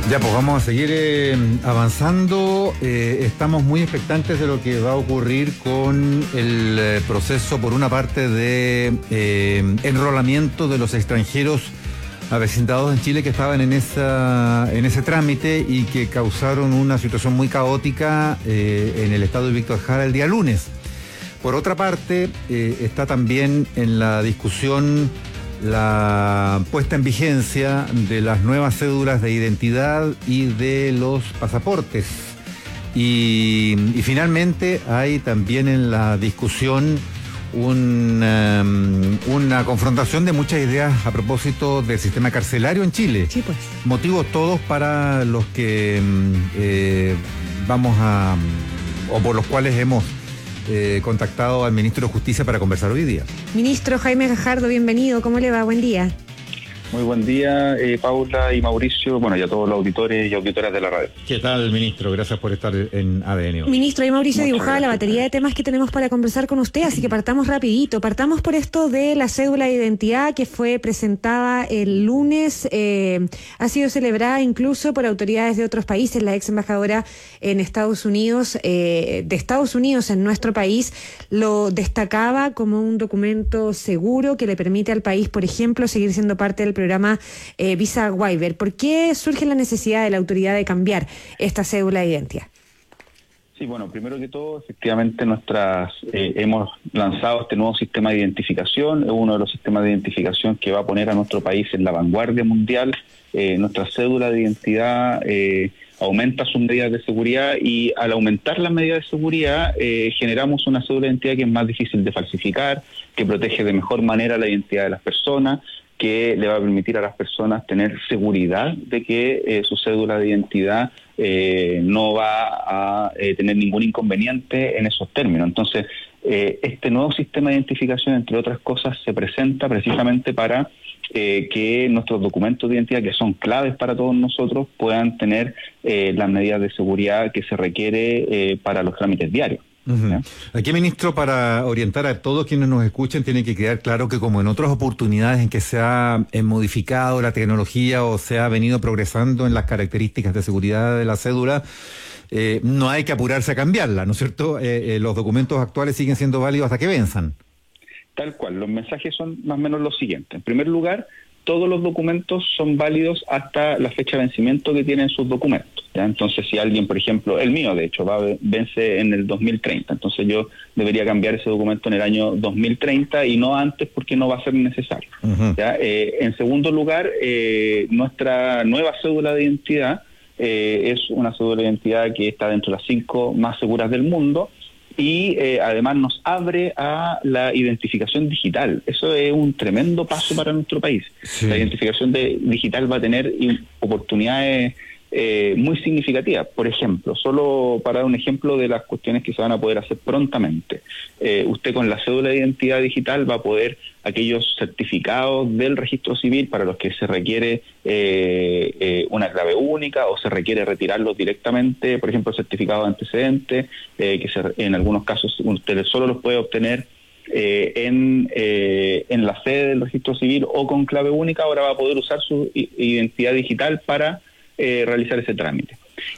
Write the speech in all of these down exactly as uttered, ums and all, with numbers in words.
Ya, pues vamos a seguir eh, avanzando. Eh, estamos muy expectantes de lo que va a ocurrir con el eh, proceso, por una parte, de eh, enrolamiento de los extranjeros avecindados en Chile que estaban en esa en ese trámite y que causaron una situación muy caótica eh, en el estado de Víctor Jara el día lunes. Por otra parte, eh, está también en la discusión la puesta en vigencia de las nuevas cédulas de identidad y de los pasaportes. Y, y finalmente hay también en la discusión un, um, una confrontación de muchas ideas a propósito del sistema carcelario en Chile. Sí, pues. Motivos todos para los que eh, vamos a, o por los cuales hemos Eh, contactado al ministro de Justicia para conversar hoy día. Ministro Jaime Gajardo, bienvenido. ¿Cómo le va? Buen día. Muy buen día, eh, Paula y Mauricio, bueno, y a todos los auditores y auditoras de la radio. ¿Qué tal, ministro? Gracias por estar en A D N hoy. Ministro, y Mauricio Muchas dibujaba la gracias. batería de temas que tenemos para conversar con usted, así que partamos rapidito. Partamos por esto de la cédula de identidad que fue presentada el lunes. Eh, ha sido celebrada incluso por autoridades de otros países. La ex embajadora en Estados Unidos, eh, de Estados Unidos en nuestro país, lo destacaba como un documento seguro que le permite al país, por ejemplo, seguir siendo parte del programa eh, Visa Waiver. ¿Por qué surge la necesidad de la autoridad de cambiar esta cédula de identidad? Sí, bueno, primero que todo, efectivamente, nuestras eh, hemos lanzado este nuevo sistema de identificación, es uno de los sistemas de identificación que va a poner a nuestro país en la vanguardia mundial. Eh, nuestra cédula de identidad eh, aumenta sus medidas de seguridad y al aumentar las medidas de seguridad eh, generamos una cédula de identidad que es más difícil de falsificar, que protege de mejor manera la identidad de las personas, que le va a permitir a las personas tener seguridad de que eh, su cédula de identidad eh, no va a eh, tener ningún inconveniente en esos términos. Entonces, eh, este nuevo sistema de identificación, entre otras cosas, se presenta precisamente para eh, que nuestros documentos de identidad, que son claves para todos nosotros, puedan tener eh, las medidas de seguridad que se requiere eh, para los trámites diarios. Uh-huh. Aquí, ministro, para orientar a todos quienes nos escuchen, tiene que quedar claro que, como en otras oportunidades en que se ha eh, modificado la tecnología o se ha venido progresando en las características de seguridad de la cédula, eh, no hay que apurarse a cambiarla, ¿no es cierto? Eh, eh, los documentos actuales siguen siendo válidos hasta que venzan. Tal cual, los mensajes son más o menos los siguientes. En primer lugar, todos los documentos son válidos hasta la fecha de vencimiento que tienen sus documentos, ¿ya? Entonces, si alguien, por ejemplo, el mío, de hecho, va a vence en el dos mil treinta, entonces yo debería cambiar ese documento en el año dos mil treinta y no antes, porque no va a ser necesario. Uh-huh. ¿Ya? Eh, en segundo lugar, eh, nuestra nueva cédula de identidad eh, es una cédula de identidad que está dentro de las cinco más seguras del mundo, y eh, además nos abre a la identificación digital. Eso es un tremendo paso para nuestro país. Sí. La identificación de, digital va a tener oportunidades eh, muy significativas. Por ejemplo, solo para dar un ejemplo de las cuestiones que se van a poder hacer prontamente. Eh, usted con la cédula de identidad digital va a poder aquellos certificados del registro civil para los que se requiere eh, eh, una clave única o se requiere retirarlos directamente, por ejemplo, certificados de antecedentes, eh, que se, en algunos casos usted solo los puede obtener eh, en, eh, en la sede del registro civil o con clave única. Ahora va a poder usar su identidad digital para eh, realizar ese trámite.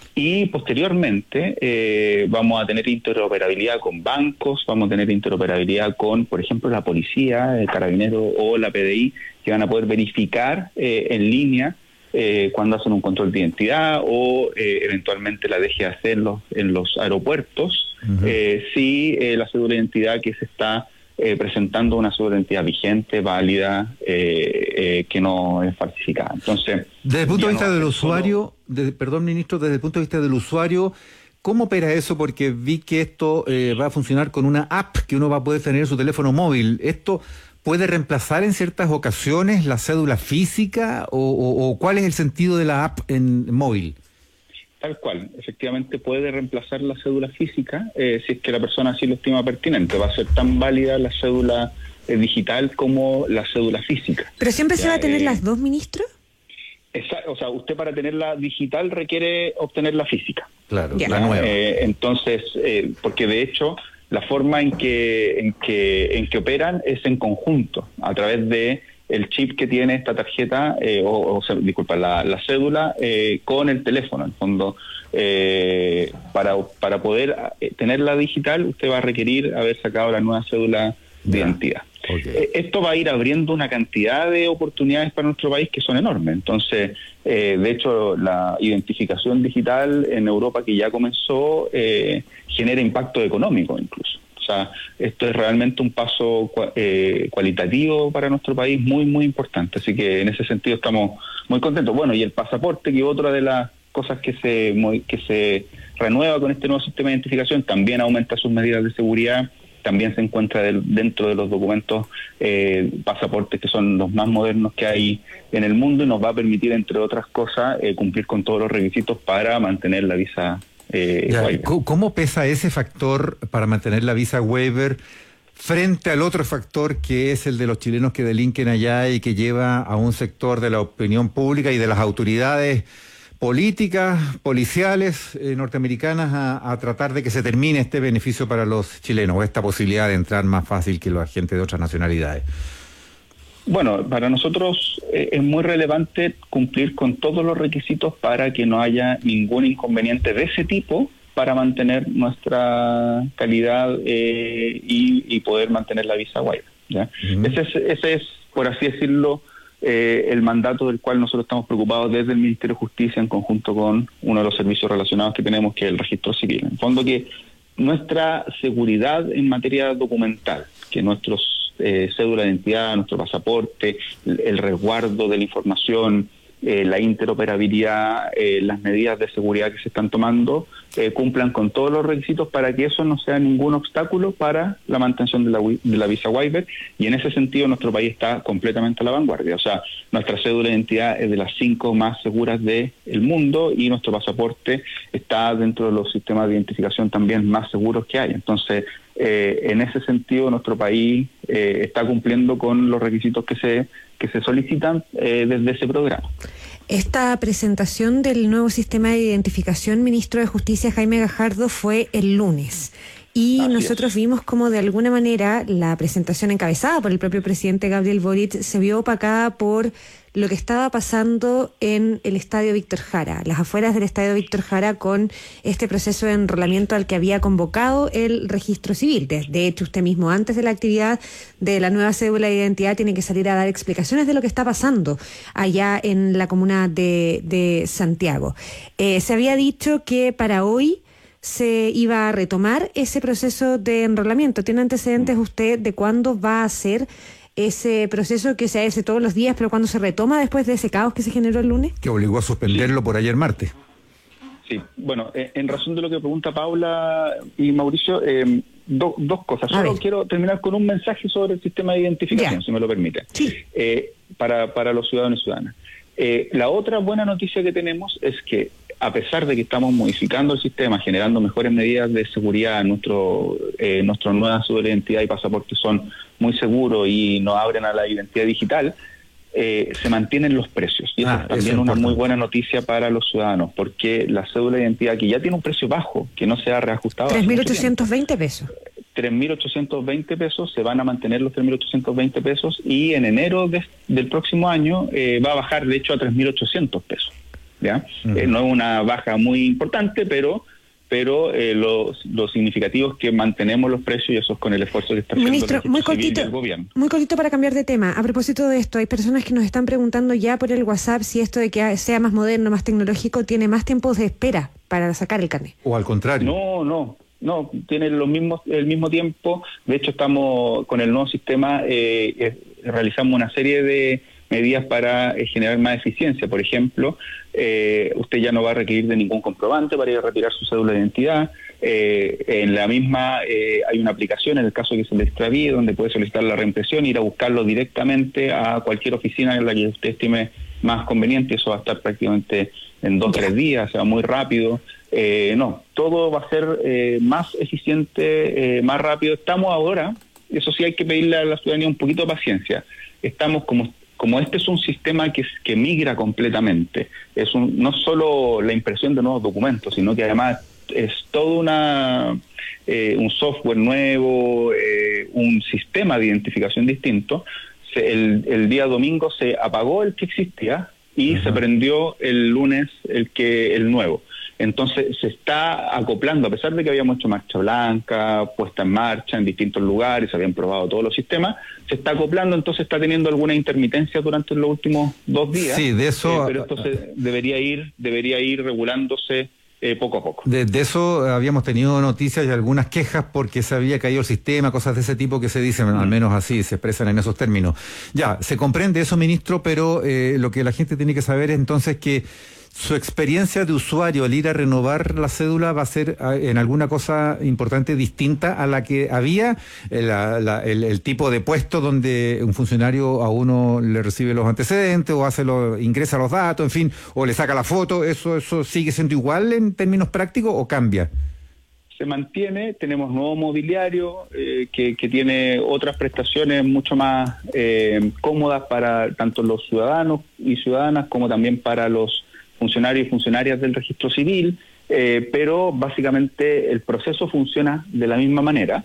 Y posteriormente eh, vamos a tener interoperabilidad con bancos, vamos a tener interoperabilidad con, por ejemplo, la policía, el carabinero o la P D I, que van a poder verificar eh, en línea eh, cuando hacen un control de identidad o eh, eventualmente la D G A C en los, en los aeropuertos, uh-huh. eh, si eh, la cédula de identidad que se está eh, presentando una cédula de identidad vigente, válida, eh, eh, que no es falsificada. Entonces, desde el punto de vista no, del usuario, solo... desde, perdón, ministro, desde el punto de vista del usuario, ¿cómo opera eso? Porque vi que esto eh, va a funcionar con una app que uno va a poder tener en su teléfono móvil. ¿Esto puede reemplazar en ciertas ocasiones la cédula física o, o, o cuál es el sentido de la app en móvil? Tal cual, efectivamente puede reemplazar la cédula física eh, si es que la persona así lo estima pertinente. Va a ser tan válida la cédula eh, digital como la cédula física. ¿Pero siempre ya, se va a tener eh, las dos, ministro? Esa, o sea, usted para tenerla digital requiere obtener la física. Claro, ya. la nueva. Eh, entonces, eh, porque de hecho la forma en que en que en que operan es en conjunto, a través de el chip que tiene esta tarjeta, eh, o, o sea, disculpa, la, la cédula eh, con el teléfono. En el fondo, eh, para, para poder tenerla digital, usted va a requerir haber sacado la nueva cédula de Ya. identidad. Okay. Esto va a ir abriendo una cantidad de oportunidades para nuestro país que son enormes. Entonces, eh, de hecho, la identificación digital en Europa, que ya comenzó, eh, genera impacto económico incluso. O sea, esto es realmente un paso eh, cualitativo para nuestro país muy, muy importante. Así que en ese sentido estamos muy contentos. Bueno, y el pasaporte, que otra de las cosas que se, que se renueva con este nuevo sistema de identificación, también aumenta sus medidas de seguridad. También se encuentra del, dentro de los documentos eh, pasaportes que son los más modernos que hay en el mundo y nos va a permitir, entre otras cosas, eh, cumplir con todos los requisitos para mantener la visa eh, Ya, waiver. ¿Cómo pesa ese factor para mantener la visa waiver frente al otro factor que es el de los chilenos que delinquen allá y que lleva a un sector de la opinión pública y de las autoridades políticas, policiales eh, norteamericanas a, a tratar de que se termine este beneficio para los chilenos o esta posibilidad de entrar más fácil que los agentes de otras nacionalidades? Bueno, para nosotros eh, es muy relevante cumplir con todos los requisitos para que no haya ningún inconveniente de ese tipo para mantener nuestra calidad eh, y, y poder mantener la visa waiver, ¿ya? Uh-huh. Ese es, ese es, por así decirlo, Eh, el mandato del cual nosotros estamos preocupados desde el Ministerio de Justicia en conjunto con uno de los servicios relacionados que tenemos, que es el registro civil. En fondo, que nuestra seguridad en materia documental, que nuestros eh, cédula de identidad, nuestro pasaporte, el, el resguardo de la información, eh, la interoperabilidad, eh, las medidas de seguridad que se están tomando, eh, cumplan con todos los requisitos para que eso no sea ningún obstáculo para la mantención de la, de la visa waiver, y en ese sentido nuestro país está completamente a la vanguardia. O sea, nuestra cédula de identidad es de las cinco más seguras del mundo y nuestro pasaporte está dentro de los sistemas de identificación también más seguros que hay. Entonces, eh, en ese sentido nuestro país eh, está cumpliendo con los requisitos que se que se solicitan eh, desde ese programa. Esta presentación del nuevo sistema de identificación, ministro de Justicia Jaime Gajardo, fue el lunes. Y Así nosotros es. vimos como de alguna manera la presentación encabezada por el propio presidente Gabriel Boric se vio opacada por lo que estaba pasando en el Estadio Víctor Jara, las afueras del Estadio Víctor Jara, con este proceso de enrolamiento al que había convocado el registro civil. De, de hecho, usted mismo, antes de la actividad de la nueva cédula de identidad, tiene que salir a dar explicaciones de lo que está pasando allá en la comuna de, de Santiago. Eh, se había dicho que para hoy se iba a retomar ese proceso de enrolamiento. ¿Tiene antecedentes usted de cuándo va a ser ese proceso que se hace todos los días, pero cuándo se retoma después de ese caos que se generó el lunes? Que obligó a suspenderlo sí. por ayer martes. Sí, bueno, eh, en razón de lo que pregunta Paula y Mauricio, eh, do, dos cosas. Solo quiero terminar con un mensaje sobre el sistema de identificación, ya. si me lo permite, sí. eh, para, para los ciudadanos y ciudadanas. Eh, la otra buena noticia que tenemos es que, a pesar de que estamos modificando el sistema, generando mejores medidas de seguridad, nuestro eh, nuestras nuevas cédulas de identidad y pasaportes son muy seguros y nos abren a la identidad digital, eh, se mantienen los precios. Y ah, eso es también es una muy buena noticia para los ciudadanos, porque la cédula de identidad, que ya tiene un precio bajo, que no se ha reajustado. tres mil ochocientos veinte pesos. tres mil ochocientos veinte pesos, se van a mantener los tres mil ochocientos veinte pesos, y en enero de, del próximo año eh, va a bajar, de hecho, a tres mil ochocientos pesos. ¿Ya? Uh-huh. Eh, no es una baja muy importante, pero pero eh, lo, lo significativo es que mantenemos los precios, y eso es con el esfuerzo que está haciendo Ministro, el muy civil cortito, del gobierno. Muy cortito para cambiar de tema. A propósito de esto, hay personas que nos están preguntando ya por el WhatsApp si esto de que sea más moderno, más tecnológico, tiene más tiempos de espera para sacar el carnet. O al contrario. No, no. No, tiene los mismos, el mismo tiempo. De hecho, estamos con el nuevo sistema, eh, eh, realizamos una serie de medidas para eh, generar más eficiencia. Por ejemplo, eh, usted ya no va a requerir de ningún comprobante para ir a retirar su cédula de identidad. Eh, en la misma eh, hay una aplicación, en el caso de que se le extravíe, donde puede solicitar la reimpresión, ir a buscarlo directamente a cualquier oficina en la que usted estime más conveniente. Eso va a estar prácticamente en dos o tres días, se va muy rápido. Eh, no, todo va a ser eh, más eficiente, eh, más rápido. Estamos ahora, eso sí hay que pedirle a la ciudadanía un poquito de paciencia. Estamos como como este es un sistema que, que migra completamente. Es un, no solo la impresión de nuevos documentos, sino que además es todo una eh, un software nuevo, eh, un sistema de identificación distinto. se, el, el día domingo se apagó el que existía y uh-huh. se prendió el lunes el que el nuevo. Entonces se está acoplando, a pesar de que habíamos hecho marcha blanca, puesta en marcha en distintos lugares, se habían probado todos los sistemas, se está acoplando, entonces está teniendo alguna intermitencia durante los últimos dos días. Sí, de eso. Eh, pero entonces debería ir, debería ir regulándose eh, poco a poco. De, de eso habíamos tenido noticias y algunas quejas porque se había caído el sistema, cosas de ese tipo que se dicen, mm. al menos así, se expresan en esos términos. Ya, se comprende eso, ministro, pero eh, lo que la gente tiene que saber es entonces que su experiencia de usuario al ir a renovar la cédula va a ser en alguna cosa importante distinta a la que había, la, la, el, el tipo de puesto donde un funcionario a uno le recibe los antecedentes o hace lo, ingresa los datos, en fin, o le saca la foto. ¿Eso, eso sigue siendo igual en términos prácticos o cambia? Se mantiene, tenemos nuevo mobiliario eh, que, que tiene otras prestaciones mucho más eh, cómodas para tanto los ciudadanos y ciudadanas como también para los funcionarios y funcionarias del registro civil, eh, pero básicamente el proceso funciona de la misma manera,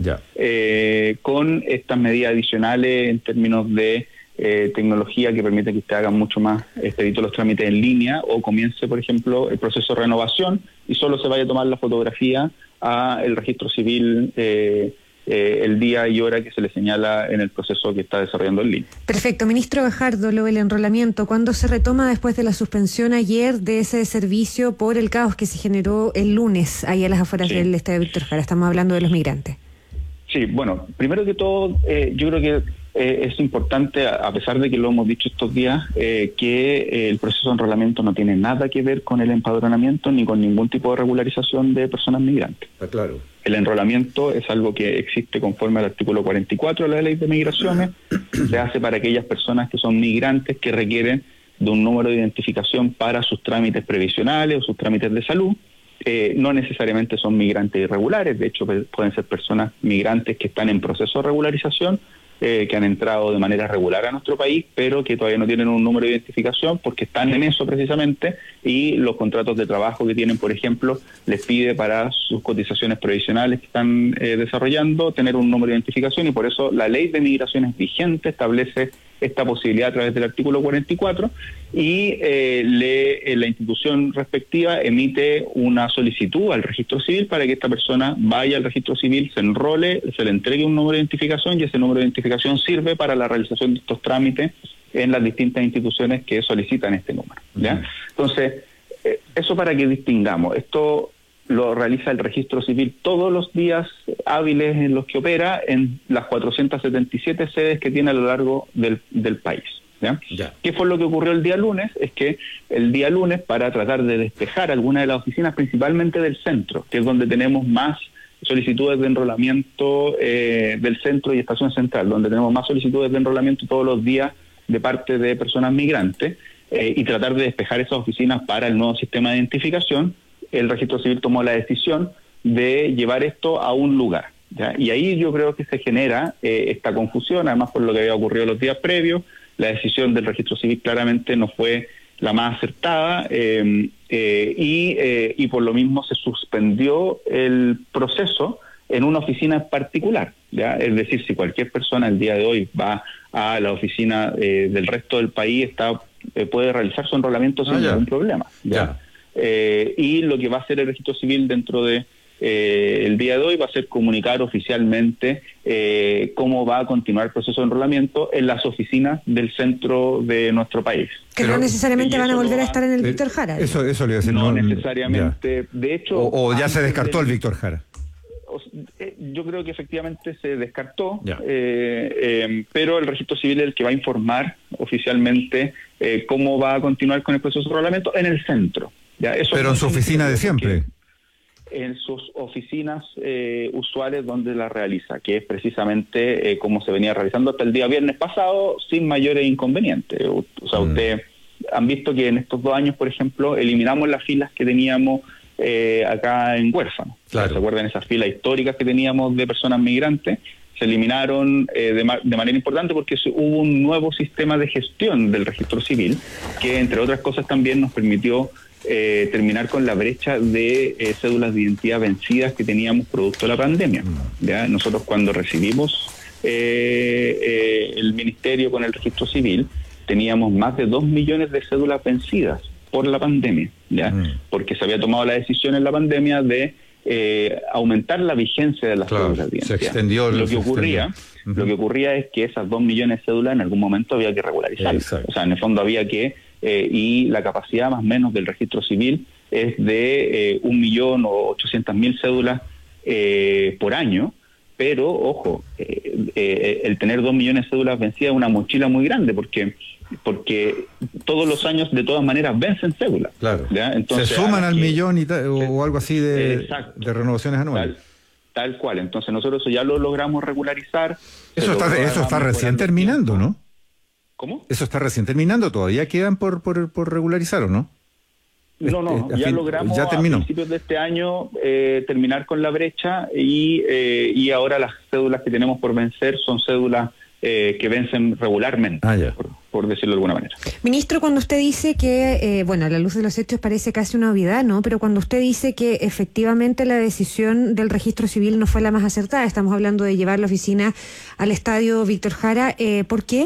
eh, con estas medidas adicionales en términos de eh, tecnología que permite que usted haga mucho más expedito los trámites en línea o comience, por ejemplo, el proceso de renovación y solo se vaya a tomar la fotografía a el registro civil eh, Eh, el día y hora que se le señala en el proceso que está desarrollando en línea. Perfecto. Ministro Gajardo, lo del enrolamiento, ¿cuándo se retoma después de la suspensión ayer de ese servicio por el caos que se generó el lunes ahí a las afueras sí. del estadio Víctor Jara? Estamos hablando de los migrantes. Sí, bueno, primero que todo, eh, yo creo que eh, es importante, a pesar de que lo hemos dicho estos días, eh, que eh, el proceso de enrolamiento no tiene nada que ver con el empadronamiento ni con ningún tipo de regularización de personas migrantes. Está claro. El enrolamiento es algo que existe conforme al artículo cuarenta y cuatro de la Ley de Migraciones. Se hace para aquellas personas que son migrantes que requieren de un número de identificación para sus trámites previsionales o sus trámites de salud. Eh, no necesariamente son migrantes irregulares, de hecho pueden ser personas migrantes que están en proceso de regularización, eh, que han entrado de manera regular a nuestro país, pero que todavía no tienen un número de identificación porque están en eso precisamente, y los contratos de trabajo que tienen, por ejemplo, les pide para sus cotizaciones previsionales que están eh, desarrollando tener un número de identificación, y por eso la Ley de Migraciones vigente establece esta posibilidad a través del artículo cuarenta y cuatro, y eh, le, eh, la institución respectiva emite una solicitud al registro civil para que esta persona vaya al registro civil, se enrole, se le entregue un número de identificación, y ese número de identificación sirve para la realización de estos trámites en las distintas instituciones que solicitan este número, ¿ya? Uh-huh. Entonces, eh, eso para que distingamos. Esto lo realiza el registro civil todos los días hábiles en los que opera en las cuatrocientas setenta y siete sedes que tiene a lo largo del, del país. ¿Ya? Ya. ¿Qué fue lo que ocurrió el día lunes? Es que el día lunes, para tratar de despejar algunas de las oficinas, principalmente del centro, que es donde tenemos más solicitudes de enrolamiento eh, del centro y estación central, donde tenemos más solicitudes de enrolamiento todos los días de parte de personas migrantes, eh, y tratar de despejar esas oficinas para el nuevo sistema de identificación, el registro civil tomó la decisión de llevar esto a un lugar, ¿ya? Y ahí yo creo que se genera eh, esta confusión, además por lo que había ocurrido los días previos. La decisión del registro civil claramente no fue la más acertada, eh, eh, y, eh, y por lo mismo se suspendió el proceso en una oficina en particular, ¿ya? Es decir, si cualquier persona el día de hoy va a la oficina eh, del resto del país, está eh, puede realizar su enrolamiento sin ah, ningún problema, ¿ya? Ya. Eh, y lo que va a hacer el registro civil dentro de eh, el día de hoy va a ser comunicar oficialmente eh, cómo va a continuar el proceso de enrolamiento en las oficinas del centro de nuestro país. Que Pero, no necesariamente van a volver a estar en el eh, Víctor Jara. Eso, eso le iba a decir. No, no necesariamente. Ya. De hecho, o, o ya se descartó del, el Víctor Jara. Yo creo que efectivamente se descartó, eh, eh, pero el registro civil es el que va a informar oficialmente eh, cómo va a continuar con el proceso de enrolamiento en el centro. ¿Ya? Eso pero en su oficina de siempre. En sus oficinas eh, usuales donde la realiza, que es precisamente eh, como se venía realizando hasta el día viernes pasado, sin mayores inconvenientes. O, o sea, mm. ustedes han visto que en estos dos años, por ejemplo, eliminamos las filas que teníamos eh, acá en Huérfano. Claro. ¿Se acuerdan esas filas históricas que teníamos de personas migrantes? Se eliminaron eh, de, ma- de manera importante porque se, hubo un nuevo sistema de gestión del registro civil que, entre otras cosas, también nos permitió Eh, terminar con la brecha de eh, cédulas de identidad vencidas que teníamos producto de la pandemia. ¿Ya? Nosotros, cuando recibimos eh, eh, el Ministerio con el registro civil, teníamos más de dos millones de cédulas vencidas por la pandemia, ¿ya? Mm. Porque se había tomado la decisión en la pandemia de eh, aumentar la vigencia de las claro, cédulas de identidad. Se extendió. Lo que ocurría, uh-huh. lo que ocurría es que esas dos millones de cédulas en algún momento había que regularizarlas. O sea, en el fondo había que, eh, y la capacidad más o menos del registro civil es de eh, un millón o ochocientas mil cédulas eh, por año. Pero, ojo, eh, eh, el tener dos millones de cédulas vencidas es una mochila muy grande, porque porque todos los años, de todas maneras, vencen cédulas. Claro. ¿Ya? Entonces, se suman al que, millón y ta, o, o algo así de, de renovaciones anuales. Tal, tal cual. Entonces, nosotros ya lo logramos regularizar. Eso está, eso está recién terminando, ¿no? ¿Cómo? Eso está recién terminando. ¿Todavía quedan por, por, por regularizar o no? No, no, este, ya fin, logramos ya a principios de este año eh, terminar con la brecha y, eh, y ahora las cédulas que tenemos por vencer son cédulas eh, que vencen regularmente, ah, ya. por, por decirlo de alguna manera. Ministro, cuando usted dice que, eh, bueno, a la luz de los hechos parece casi una obviedad, ¿no? Pero cuando usted dice que efectivamente la decisión del registro civil no fue la más acertada, estamos hablando de llevar la oficina al estadio Víctor Jara, eh, ¿por qué?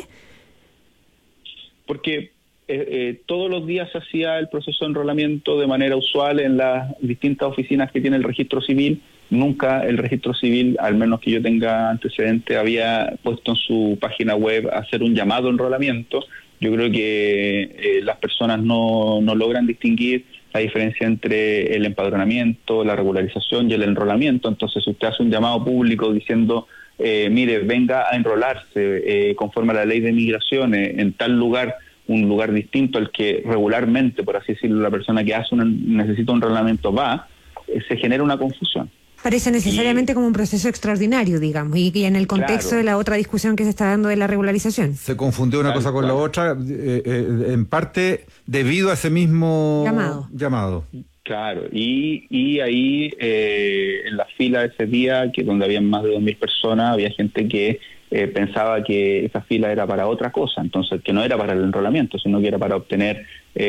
Porque Eh, eh, todos los días se hacía el proceso de enrolamiento de manera usual en las distintas oficinas que tiene el registro civil. Nunca el registro civil, al menos que yo tenga antecedente, había puesto en su página web hacer un llamado a enrolamiento. Yo creo que eh, las personas no, no logran distinguir la diferencia entre el empadronamiento, la regularización y el enrolamiento. Entonces, si usted hace un llamado público diciendo, eh, mire, venga a enrolarse eh, conforme a la ley de migraciones en tal lugar, un lugar distinto al que regularmente, por así decirlo, la persona que hace un, necesita un reglamento va, eh, se genera una confusión. Parece necesariamente y, como un proceso extraordinario, digamos, y, y en el contexto claro. de la otra discusión que se está dando de la regularización. Se confundió una Tal cosa con cual. la otra, eh, eh, en parte debido a ese mismo llamado. llamado. Claro, y, y ahí eh, en la fila de ese día, que donde habían más de dos mil personas, había gente que Eh, pensaba que esa fila era para otra cosa, entonces que no era para el enrolamiento, sino que era para obtener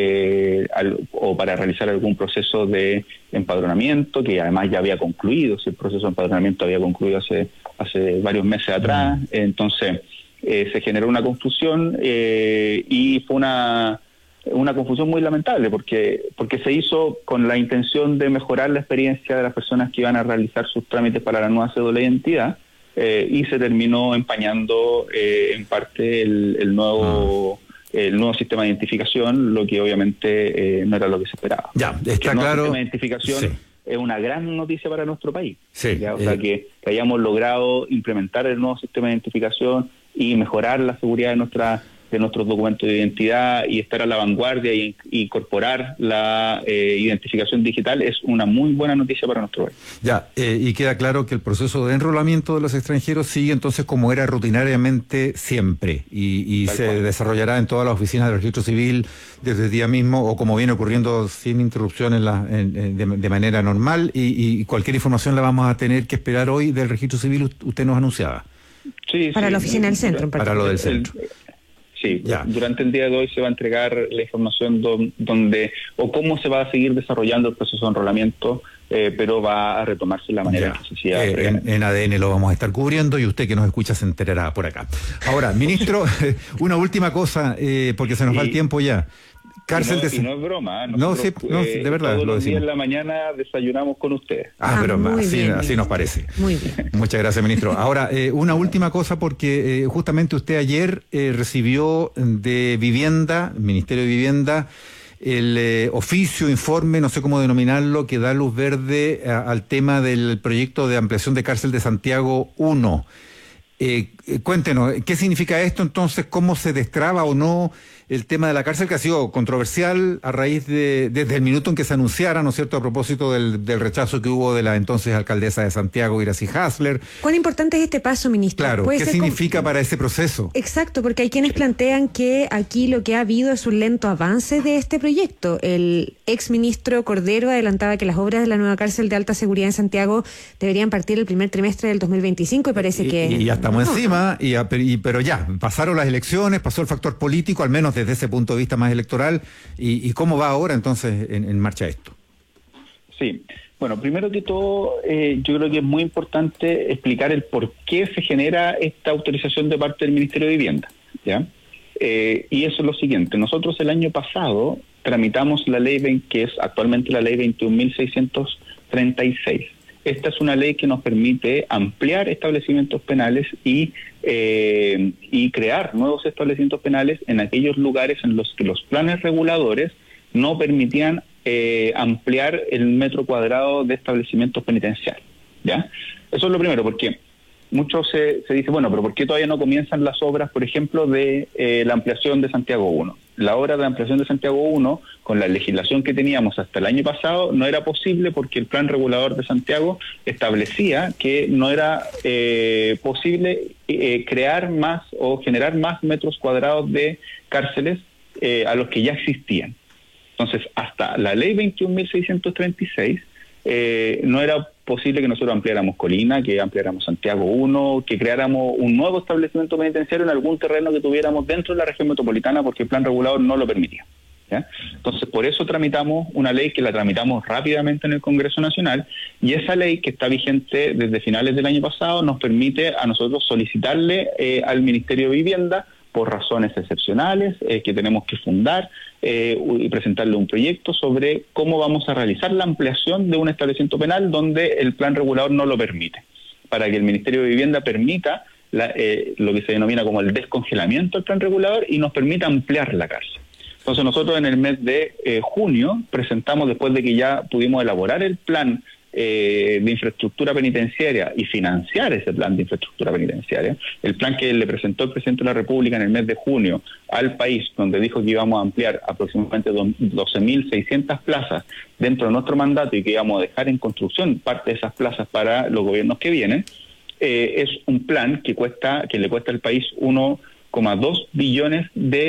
eh, al, o para realizar algún proceso de empadronamiento, que además ya había concluido, si el proceso de empadronamiento había concluido hace, hace varios meses atrás, mm. entonces eh, se generó una confusión eh, y fue una una confusión muy lamentable, porque porque se hizo con la intención de mejorar la experiencia de las personas que iban a realizar sus trámites para la nueva cédula de identidad, Eh, y se terminó empañando eh, en parte el, el nuevo ah. el nuevo sistema de identificación, lo que obviamente eh, no era lo que se esperaba. Ya, está el nuevo claro. sistema de identificación sí. es una gran noticia para nuestro país. Sí, ¿ya? O eh. sea, que, que hayamos logrado implementar el nuevo sistema de identificación y mejorar la seguridad de nuestra de nuestros documentos de identidad y estar a la vanguardia y, y incorporar la eh, identificación digital es una muy buena noticia para nuestro país. Ya, eh, y queda claro que el proceso de enrolamiento de los extranjeros sigue entonces como era rutinariamente siempre y, y se cual. desarrollará en todas las oficinas del registro civil desde el día mismo o como viene ocurriendo sin interrupción en la, en, en, de, de manera normal y, y cualquier información la vamos a tener que esperar hoy del registro civil, usted nos anunciaba. Sí, para sí, la oficina del centro. Para lo del centro. El, Sí, ya. Durante el día de hoy se va a entregar la información don, donde o cómo se va a seguir desarrollando el proceso de enrolamiento, eh, pero va a retomarse la manera ya. que se hacía. Eh, en, en A D N lo vamos a estar cubriendo y usted que nos escucha se enterará por acá. Ahora, ministro, una última cosa, eh, porque se nos sí. va el tiempo ya. Cárcel y no, de... y no es broma. No, sí, no eh, de verdad. Todos lo los días decimos. en la mañana desayunamos con ustedes. Ah, ah pero así, bien, así bien. nos parece. Muy bien. Muchas gracias, ministro. Ahora, eh, una última cosa, porque eh, justamente usted ayer eh, recibió de Vivienda, Ministerio de Vivienda, el eh, oficio, informe, no sé cómo denominarlo, que da luz verde a, al tema del proyecto de ampliación de cárcel de Santiago uno. Eh, cuéntenos, ¿qué significa esto entonces? ¿Cómo se destraba o no el tema de la cárcel, que ha sido controversial a raíz de, desde el minuto en que se anunciara, ¿no es cierto?, a propósito del, del rechazo que hubo de la entonces alcaldesa de Santiago, Iracy Hasler? ¿Cuán importante es este paso, ministro? Claro, ¿qué significa con... para ese proceso? Exacto, porque hay quienes plantean que aquí lo que ha habido es un lento avance de este proyecto. El exministro Cordero adelantaba que las obras de la nueva cárcel de alta seguridad en Santiago deberían partir el primer trimestre del dos mil veinticinco y parece y, que... Y ya estamos no. encima, y, y, pero ya, pasaron las elecciones, pasó el factor político, al menos desde ese punto de vista más electoral, y, y ¿cómo va ahora entonces en, en marcha esto? Sí, Bueno, primero que todo, eh, yo creo que es muy importante explicar el por qué se genera esta autorización de parte del Ministerio de Vivienda, ¿ya? Eh, y eso es lo siguiente, nosotros el año pasado tramitamos la ley que es actualmente la ley veintiún mil seiscientos treinta y seis. Esta es una ley que nos permite ampliar establecimientos penales y, eh, y crear nuevos establecimientos penales en aquellos lugares en los que los planes reguladores no permitían eh, ampliar el metro cuadrado de establecimientos penitenciarios, ¿ya? Eso es lo primero, porque mucho se, se dice, bueno, pero ¿por qué todavía no comienzan las obras, por ejemplo, de eh, la ampliación de Santiago uno? La obra de ampliación de Santiago uno, con la legislación que teníamos hasta el año pasado, no era posible porque el plan regulador de Santiago establecía que no era eh, posible eh, crear más o generar más metros cuadrados de cárceles eh, a los que ya existían. Entonces, hasta la ley veintiún mil seiscientos treinta y seis, eh, no era posible que nosotros ampliáramos Colina, que ampliáramos Santiago uno, que creáramos un nuevo establecimiento penitenciario en algún terreno que tuviéramos dentro de la región metropolitana, porque el plan regulador no lo permitía, ¿ya? Entonces, por eso tramitamos una ley que la tramitamos rápidamente en el Congreso Nacional, y esa ley, que está vigente desde finales del año pasado, nos permite a nosotros solicitarle eh, al Ministerio de Vivienda, por razones excepcionales, eh, que tenemos que fundar eh, y presentarle un proyecto sobre cómo vamos a realizar la ampliación de un establecimiento penal donde el plan regulador no lo permite, para que el Ministerio de Vivienda permita la, eh, lo que se denomina como el descongelamiento del plan regulador y nos permita ampliar la cárcel. Entonces nosotros en el mes de eh, junio presentamos, después de que ya pudimos elaborar el plan Eh, de infraestructura penitenciaria y financiar ese plan de infraestructura penitenciaria, el plan que le presentó el presidente de la República en el mes de junio al país, donde dijo que íbamos a ampliar aproximadamente doce mil seiscientas plazas dentro de nuestro mandato y que íbamos a dejar en construcción parte de esas plazas para los gobiernos que vienen, eh, es un plan que cuesta que le cuesta al país uno coma dos billones de,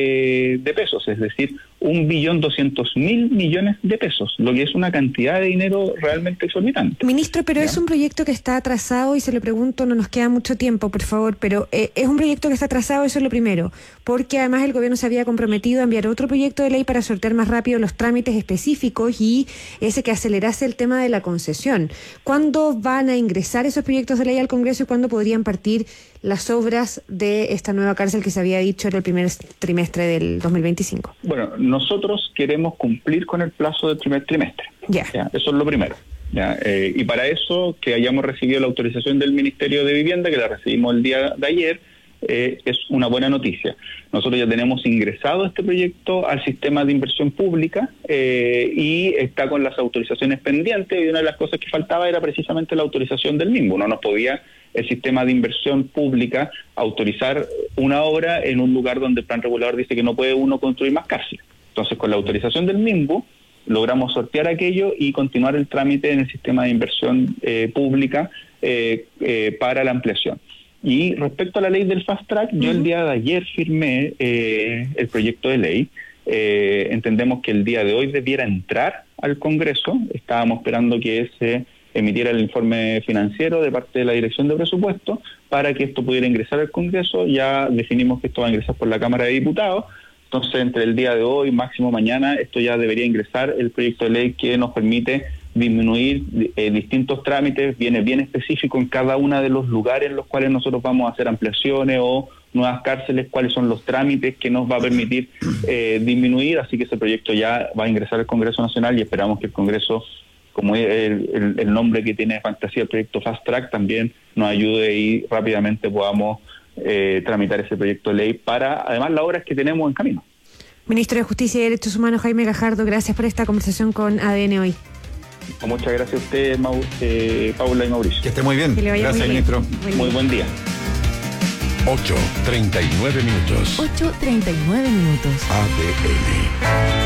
eh, de pesos, es decir, un billón doscientos mil millones de pesos, lo que es una cantidad de dinero realmente exorbitante. Ministro, pero ¿Ya? Es un proyecto que está atrasado y se lo pregunto, no nos queda mucho tiempo, por favor, pero eh, es un proyecto que está atrasado, eso es lo primero, porque además el gobierno se había comprometido a enviar otro proyecto de ley para sortear más rápido los trámites específicos y ese que acelerase el tema de la concesión. ¿Cuándo van a ingresar esos proyectos de ley al Congreso y cuándo podrían partir las obras de esta nueva cárcel que se había dicho era el primer trimestre del dos mil veinticinco? Bueno, nosotros queremos cumplir con el plazo del primer trimestre. Ya. ¿Ya? Eso es lo primero. ¿Ya? Eh, y para eso, que hayamos recibido la autorización del Ministerio de Vivienda, que la recibimos el día de ayer, eh, es una buena noticia. Nosotros ya tenemos ingresado este proyecto al sistema de inversión pública eh, y está con las autorizaciones pendientes, y una de las cosas que faltaba era precisamente la autorización del mismo. No nos podía el sistema de inversión pública autorizar una obra en un lugar donde el plan regulador dice que no puede uno construir más cárceles. Entonces, con la autorización del MIMBU, logramos sortear aquello y continuar el trámite en el sistema de inversión eh, pública eh, eh, para la ampliación. Y respecto a la ley del Fast Track, uh-huh. yo el día de ayer firmé eh, el proyecto de ley. Eh, entendemos que el día de hoy debiera entrar al Congreso. Estábamos esperando que se emitiera el informe financiero de parte de la Dirección de Presupuesto para que esto pudiera ingresar al Congreso. Ya definimos que esto va a ingresar por la Cámara de Diputados. Entonces, entre el día de hoy, máximo mañana, esto ya debería ingresar el proyecto de ley que nos permite disminuir eh, distintos trámites, viene bien específico en cada uno de los lugares en los cuales nosotros vamos a hacer ampliaciones o nuevas cárceles, cuáles son los trámites que nos va a permitir eh, disminuir, así que ese proyecto ya va a ingresar al Congreso Nacional y esperamos que el Congreso, como es el, el, el nombre que tiene de fantasía, el proyecto Fast Track, también nos ayude y rápidamente podamos eh, tramitar ese proyecto de ley para, además, las obras que tenemos en camino. Ministro de Justicia y Derechos Humanos, Jaime Gajardo, gracias por esta conversación con A D N Hoy. Muchas gracias a ustedes, Mau, eh, Paula y Mauricio. Que esté muy bien. Gracias, muy ministro. Buen muy buen día. ocho treinta y nueve minutos. ocho treinta y nueve minutos. A D N.